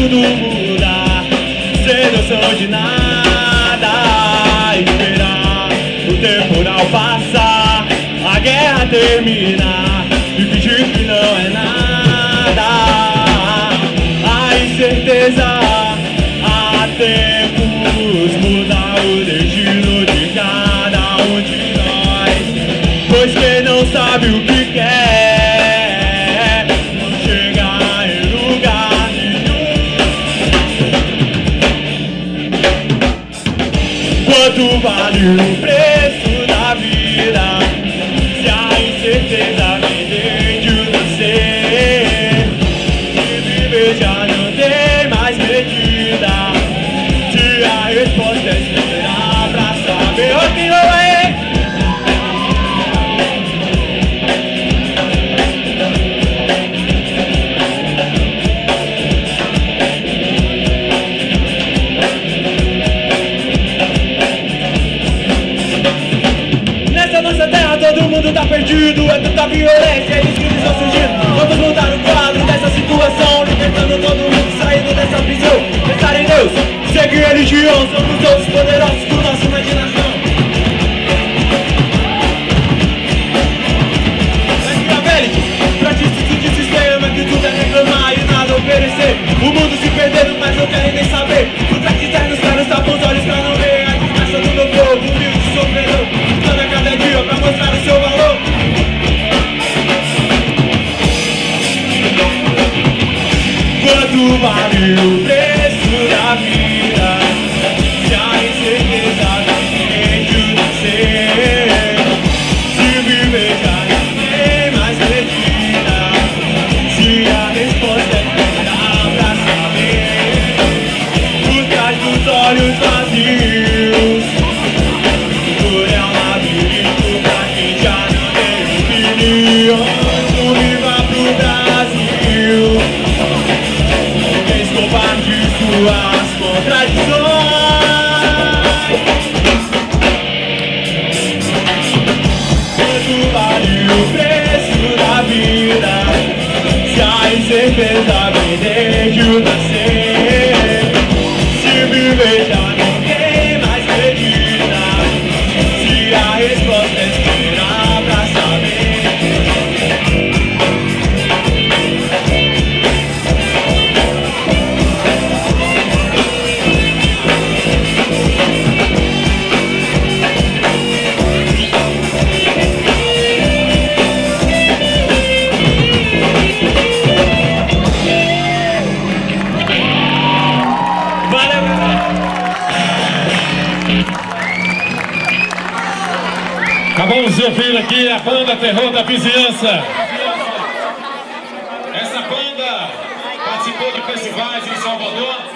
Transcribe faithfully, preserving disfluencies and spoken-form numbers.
tudo mudar, sem noção de nada, esperar o temporal passar, a guerra terminar e fingir que não é nada. A incerteza há tempos muda o destino de cada um de nós, pois quem não sabe o que quer não chega em lugar nenhum. Quanto vale o preço da vida se a incerteza vem desde o nascer? Se viver já não tem mais medida, se a resposta é esperar pra saber o que não é. Todo mundo tá perdido, é tanta violência, eles que eles vão surgindo. Vamos mudar o quadro dessa situação, libertando todo mundo, saindo dessa prisão. Pensar em Deus, seguir religião, somos os poderosos com nossa imaginação. Maquiavélicos, praticos de sistema, que tudo é reclamar e nada oferecer. O mundo se perdendo, mas não querem nem saber. Por trás de ternos, caras tapam os olhos pra não ver a desgraça do meu povo, humilde sofredor, lutando a cada dia pra mostrar o seu valor. Quanto vale o preço da vida se a incerteza vem desde o nascer? Se viver já não tem mais medida, se a resposta é esperar pra saber. Por trás dos olhos vazios, tudo é um labirinto pra quem já não tem opinião. Viva pro Brasil, escapar de suas contradições. Quanto vale o preço da vida se a incerteza vem desde o nascer? Se viver já não tem mais medida, se a resposta é esperar pra saber. Acabamos de ouvir aqui a banda Terror da Vizinhança. Essa banda participou de festivais em Salvador.